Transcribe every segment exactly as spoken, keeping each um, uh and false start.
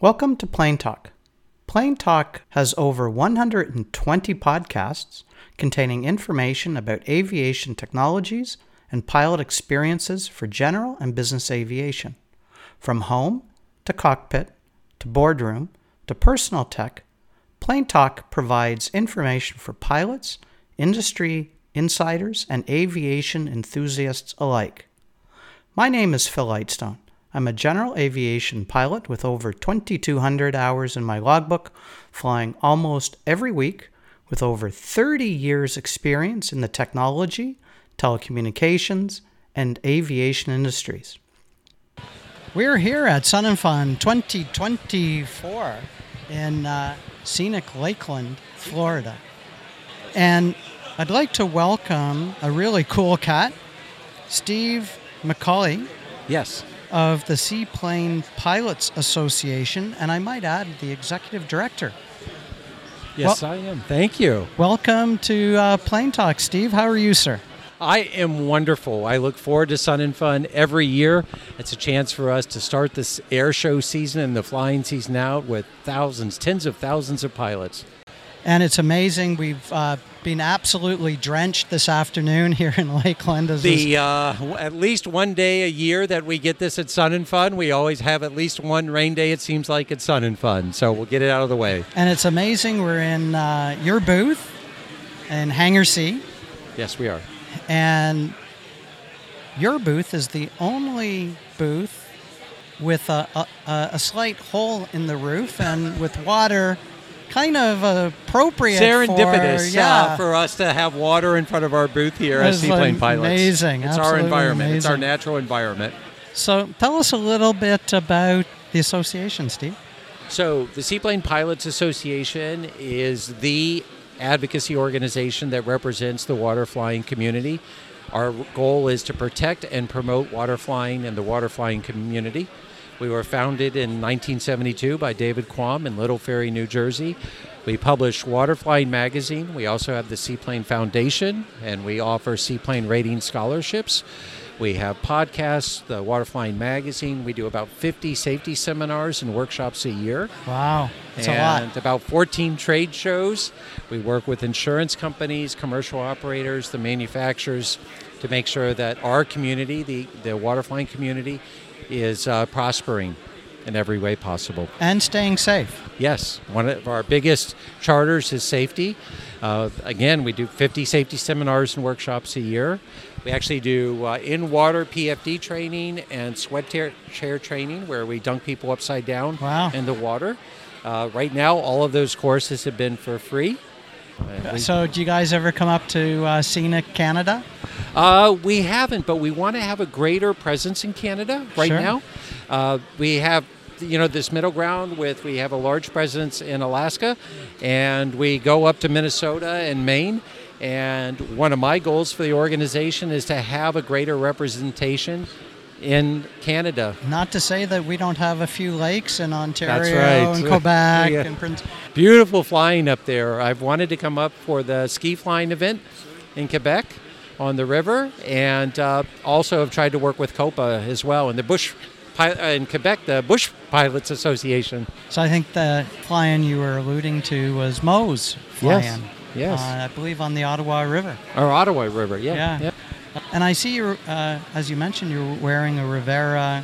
Welcome to Plane Talk. Plane Talk has over one hundred twenty podcasts containing information about aviation technologies and pilot experiences for general and business aviation. From home to cockpit to boardroom to personal tech, Plane Talk provides information for pilots, industry insiders, and aviation enthusiasts alike. My name is Phil Lightstone. I'm a general aviation pilot with over twenty-two hundred hours in my logbook, flying almost every week with over thirty years experience in the technology, telecommunications, and aviation industries. We're here at Sun and Fun twenty twenty-four in uh, scenic Lakeland, Florida. And I'd like to welcome a really cool cat, Steve McCauley. Yes. Of the Seaplane Pilots Association, and I might add, the executive director. Yes, well, I am. Thank you. Welcome to uh, Plane Talk, Steve. How are you, sir? I am wonderful. I look forward to Sun and Fun every year. It's a chance for us to start this air show season and the flying season out with thousands, tens of thousands of pilots. And it's amazing. We've uh, been absolutely drenched this afternoon here in Lakeland. As the uh, at least one day a year that we get this at Sun and Fun. We always have at least one rain day, it seems like, at Sun and Fun. So we'll get it out of the way. And it's amazing. We're in uh, your booth in Hangar C. Yes, we are. And your booth is the only booth with a, a, a slight hole in the roof and with water kind of appropriate serendipitous for, yeah. uh, for us to have water in front of our booth here as Seaplane Pilots. Amazing. It's Absolutely our environment. amazing. It's our natural environment. So tell us a little bit about the association, Steve. So the Seaplane Pilots Association is the advocacy organization that represents the water flying community. Our goal is to protect and promote water flying in the water flying community. We were founded in nineteen seventy-two by David Quam in Little Ferry, New Jersey. We publish Waterflying Magazine. We also have the Seaplane Foundation, and we offer seaplane rating scholarships. We have podcasts, the Waterflying Magazine. We do about fifty safety seminars and workshops a year. Wow, that's and a lot. And about fourteen trade shows. We work with insurance companies, commercial operators, the manufacturers, to make sure that our community, the, the waterflying community, is uh, prospering in every way possible. And staying safe. Yes. One of our biggest charters is safety. Uh, again, we do fifty safety seminars and workshops a year. We actually do uh, in-water P F D training and sweat chair, chair training where we dunk people upside down wow. in the water. Uh, right now, all of those courses have been for free. Uh, so do you guys ever come up to uh, scenic Canada? Uh, we haven't, but we want to have a greater presence in Canada right sure. now. Uh, we have, you know, this middle ground with, we have a large presence in Alaska, and we go up to Minnesota and Maine. And one of my goals for the organization is to have a greater representation in Canada. Not to say that we don't have a few lakes in Ontario That's right. and Quebec yeah. and Prince. Beautiful flying up there. I've wanted to come up for the ski flying event in Quebec on the river, and uh, also have tried to work with COPA as well, and the Bush in Quebec, the Bush Pilots Association. So I think the fly-in you were alluding to was Moe's fly-in. Yes. Yes. Uh, I believe on the Ottawa River. Or Ottawa River, yeah. Yeah. yeah. And I see you, uh, as you mentioned, you're wearing a Rivera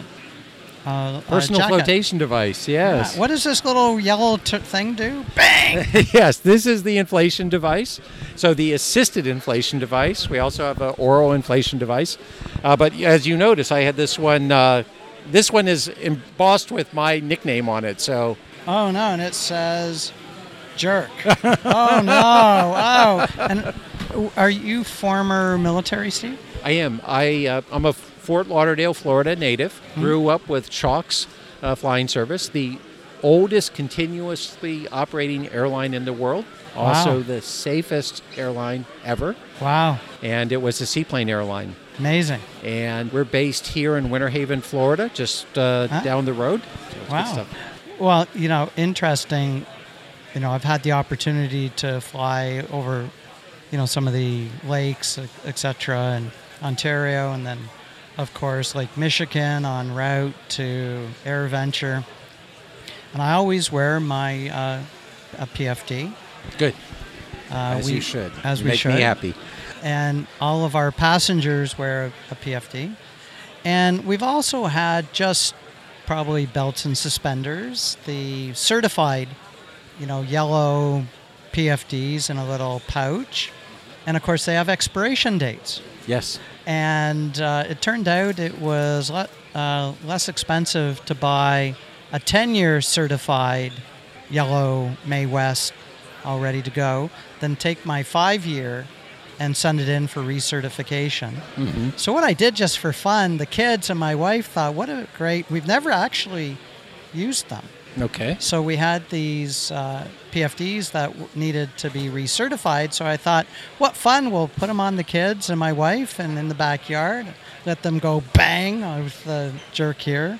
uh, personal uh, flotation device, yes. Yeah. What does this little yellow t- thing do? Bang! Yes, this is the inflation device. So the assisted inflation device. We also have an oral inflation device. Uh, but as you notice, I had this one. Uh, this one is embossed with my nickname on it. So. Oh no! And it says, "Jerk." Oh no! Oh, and are you former military, Steve? I am. I uh, I'm a Fort Lauderdale, Florida native. Mm-hmm. Grew up with Chalk's uh, flying service, the oldest continuously operating airline in the world. Also wow. the safest airline ever. Wow. And it was a seaplane airline. Amazing. And we're based here in Winter Haven, Florida, just uh, huh? down the road. So wow. Well, you know, interesting. You know, I've had the opportunity to fly over, you know, some of the lakes, et cetera, in Ontario, and then, of course, Lake Michigan en route to AirVenture. And I always wear my uh, a P F D. Good. Uh, as we, you should. As you we make should. me happy. And all of our passengers wear a P F D. And we've also had just probably belts and suspenders, the certified, you know, yellow P F Ds in a little pouch. And of course, they have expiration dates. Yes. And uh, it turned out it was le- uh, less expensive to buy a ten-year certified yellow Mae West all ready to go than take my five-year and send it in for recertification. Mm-hmm. So what I did just for fun, the kids and my wife thought, what a great, we've never actually used them. Okay. So we had these uh, P F Ds that w- needed to be recertified. So I thought, what fun, we'll put them on the kids and my wife and in the backyard, let them go bang with the jerk here.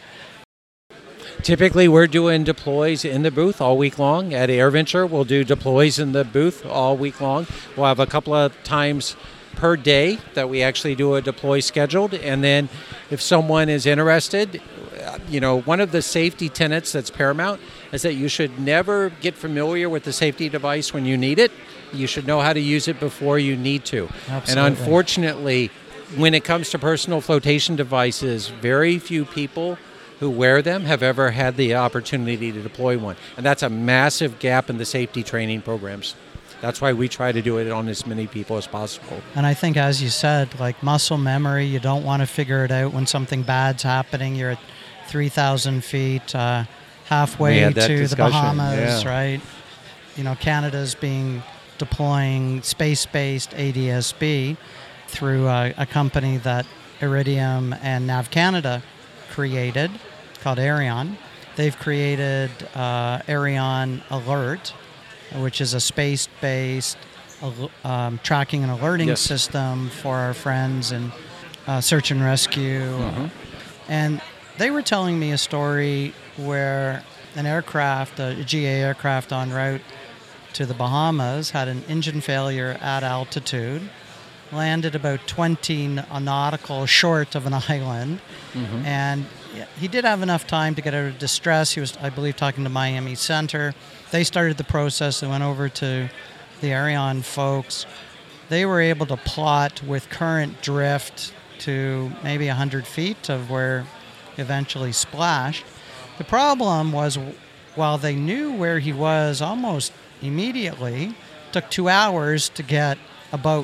Typically, we're doing deploys in the booth all week long. At AirVenture, we'll do deploys in the booth all week long. We'll have a couple of times per day that we actually do a deploy scheduled. And then if someone is interested, you know, one of the safety tenets that's paramount is that you should never get familiar with the safety device when you need it. You should know how to use it before you need to. Absolutely. And unfortunately, when it comes to personal flotation devices, very few people who wear them have ever had the opportunity to deploy one. And that's a massive gap in the safety training programs. That's why we try to do it on as many people as possible. And I think, as you said, like muscle memory, you don't want to figure it out when something bad's happening. You're at three thousand feet, uh, halfway to discussion. the Bahamas, Yeah. right? You know, Canada's being deploying space-based A D S B through a, a company that Iridium and Nav Canada created, called Aireon. They've created uh, Aireon Alert, which is a space-based um, tracking and alerting yes. system for our friends in uh, search and rescue. Mm-hmm. And they were telling me a story where an aircraft, a G A aircraft en route to the Bahamas, had an engine failure at altitude, landed about twenty nautical short of an island, mm-hmm. and he did have enough time to get out of distress. He was, I believe, talking to Miami Center. They started the process. They went over to the Aireon folks. They were able to plot with current drift to maybe one hundred feet of where he eventually splashed. The problem was, while they knew where he was almost immediately, it took two hours to get a boat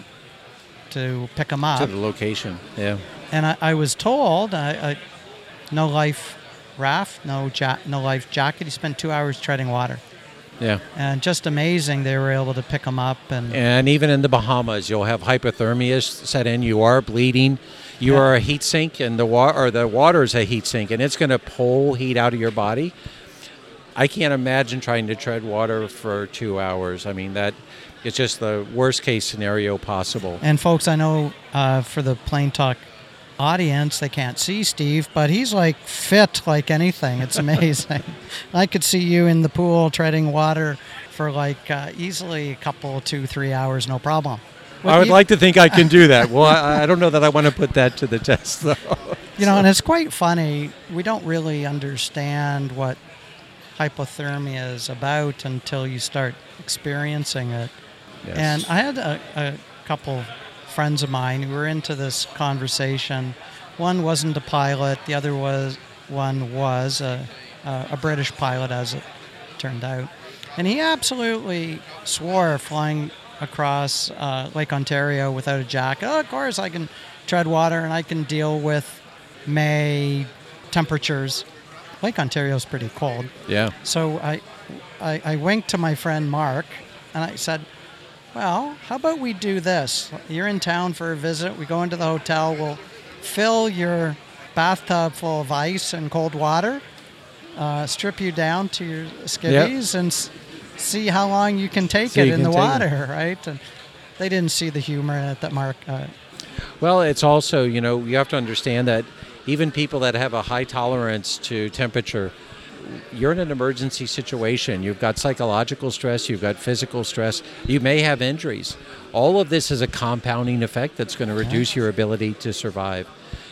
to pick him up. To the location, yeah. And I, I was told, I, I, no life raft, no ja- no life jacket. He spent two hours treading water. Yeah. And just amazing they were able to pick him up. And and even in the Bahamas, you'll have hypothermia set in. You are bleeding. You yeah. are a heat sink, and the wa- or the water is a heat sink, and it's going to pull heat out of your body. I can't imagine trying to tread water for two hours. I mean, that it's just the worst case scenario possible. And folks, I know uh, for the Plane Talk audience, they can't see Steve, but he's like fit like anything. It's amazing. I could see you in the pool treading water for like uh, easily a couple, two, three hours, no problem. With I would you- like to think I can do that. Well, I, I don't know that I want to put that to the test, though. You know, and it's quite funny. We don't really understand what hypothermia is about until you start experiencing it. Yes. And I had a, a couple friends of mine who were into this conversation. One wasn't a pilot. The other was one was a, a, a British pilot, as it turned out. And he absolutely swore flying across uh, Lake Ontario without a jacket. Oh, of course, I can tread water and I can deal with May temperatures. Lake Ontario is pretty cold. Yeah. So I, I, I winked to my friend Mark, and I said, well, how about we do this? You're in town for a visit. We go into the hotel. We'll fill your bathtub full of ice and cold water, uh, strip you down to your skivvies, yep. and s- see how long you can take so it in the water, it. right? And they didn't see the humor in it that Mark... Uh, well, it's also, you know, you have to understand that even people that have a high tolerance to temperature, you're in an emergency situation. You've got psychological stress. You've got physical stress. You may have injuries. All of this is a compounding effect that's going to reduce your ability to survive.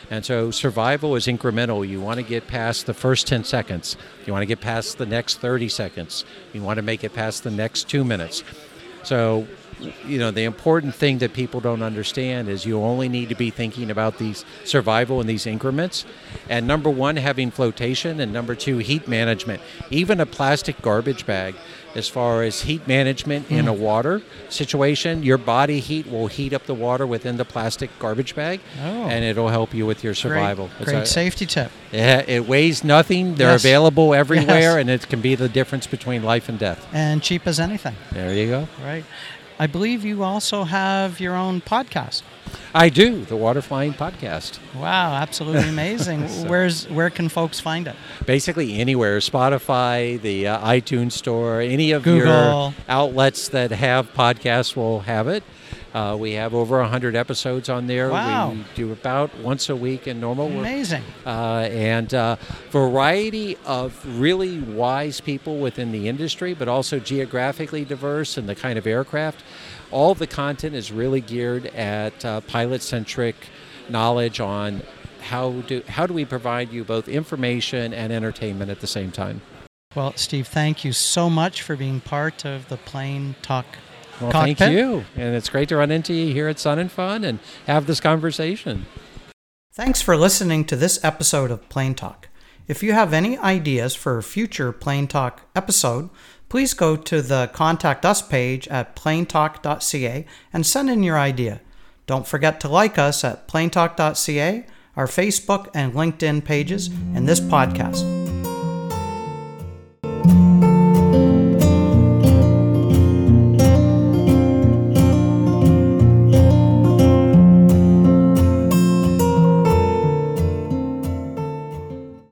And so survival is incremental. You want to get past the first ten seconds. You want to get past the next thirty seconds. You want to make it past the next two minutes. So, you know, the important thing that people don't understand is you only need to be thinking about these survival in these increments. And number one, having flotation, and number two, heat management. Even a plastic garbage bag, as far as heat management mm. in a water situation, your body heat will heat up the water within the plastic garbage bag, oh. and it'll help you with your survival. Great, great a, safety tip. Yeah, it weighs nothing. They're yes. available everywhere, yes. and it can be the difference between life and death. And cheap as anything. There you go. Right. I believe you also have your own podcast. I do, the Water Flying Podcast. Wow, absolutely amazing. so, Where's where can folks find it? Basically anywhere. Spotify, the uh, iTunes Store, any of Google. your outlets that have podcasts will have it. Uh, we have over one hundred episodes on there. Wow. We do about once a week in normal work. Amazing. Uh, and uh, variety of really wise people within the industry, but also geographically diverse in the kind of aircraft. All the content is really geared at uh, pilot-centric knowledge on how do how do we provide you both information and entertainment at the same time. Well, Steve, thank you so much for being part of the Plane Talk Well, Cockpit. Thank you. And it's great to run into you here at Sun and Fun and have this conversation. Thanks for listening to this episode of Plane Talk. If you have any ideas for a future Plane Talk episode, please go to the Contact Us page at planetalk dot c a and send in your idea. Don't forget to like us at planetalk dot c a, our Facebook and LinkedIn pages, and this podcast.